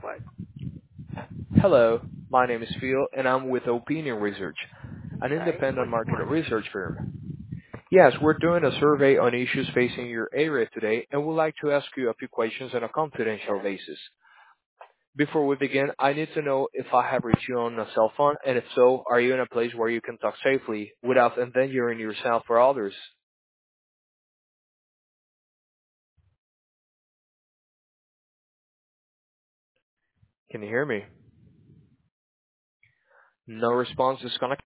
What? Hello, my name is Phil, and I'm with Opinion Research, an Okay. independent What do you market want? research firm. Yes, we're doing a survey on issues facing your area today, and would like to ask you a few questions on a confidential Sure. basis. Before we begin, I need to know if I have reached you on a cell phone, and if so, are you in a place where you can talk safely without endangering yourself or others? Can you hear me? No response is connected.